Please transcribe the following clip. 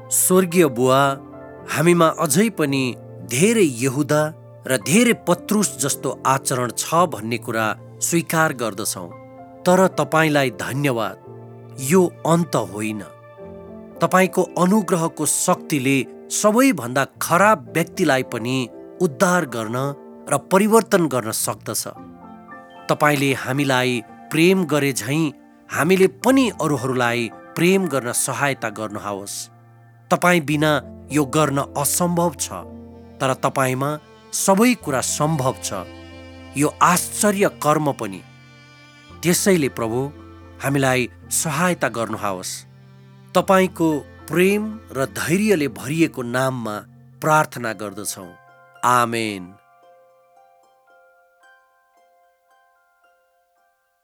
स्वर्गीय बुवा, हामीमा अझै पनि धेरै यहुदा र धेरै पत्रुस जस्तो आचरण छ भन्ने कुरा स्वीकार गर्दछौँ। तर तपाईँलाई धन्यवाद, यो अन्त होइन। तपाईँको अनुग्रहको शक्तिले सबैभन्दा खराब व्यक्तिलाई पनि उद्धार गर्न र परिवर्तन गर्न सक्दछ। तपाईँले हामीलाई प्रेम गरे झैँ हामीले पनि अरूहरूलाई प्रेम गर्न सहायता गर्नुहोस्। तपाईँ बिना यो गर्न असम्भव छ, तर तपाईँमा सबै कुरा सम्भव छ, यो आश्चर्य कर्म पनि। त्यसैले प्रभु, हामीलाई सहायता गर्नुहोस्। तपाईँको प्रेम र धैर्यले भरिएको नाममा प्रार्थना गर्दछौँ। आमेन।